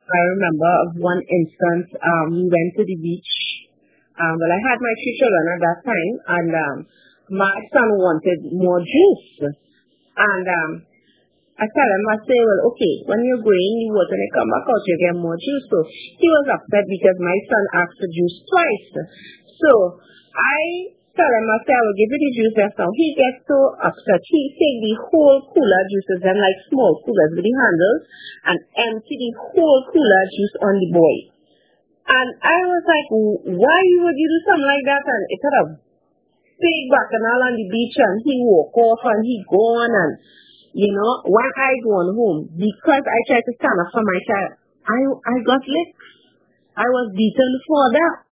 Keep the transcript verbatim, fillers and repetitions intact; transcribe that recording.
I remember of one instance, um, we went to the beach. Um, well, I had my three children at that time, and um, my son wanted more juice. And um, I tell him, I say, well, okay, when you're going, you water and come back out, you get more juice. So he was upset because my son asked for juice twice. So I tell him, I say, I will give you the juice just now. He gets so upset. He take the whole cooler juices and like small coolers with the handles and empty the whole cooler juice on the boy. And I was like, why would you do something like that? And it had a big bacchanal on the beach, and he walk off and he gone. And you know, when I gone home, because I tried to stand up for my child, I I got licked. I was beaten for that.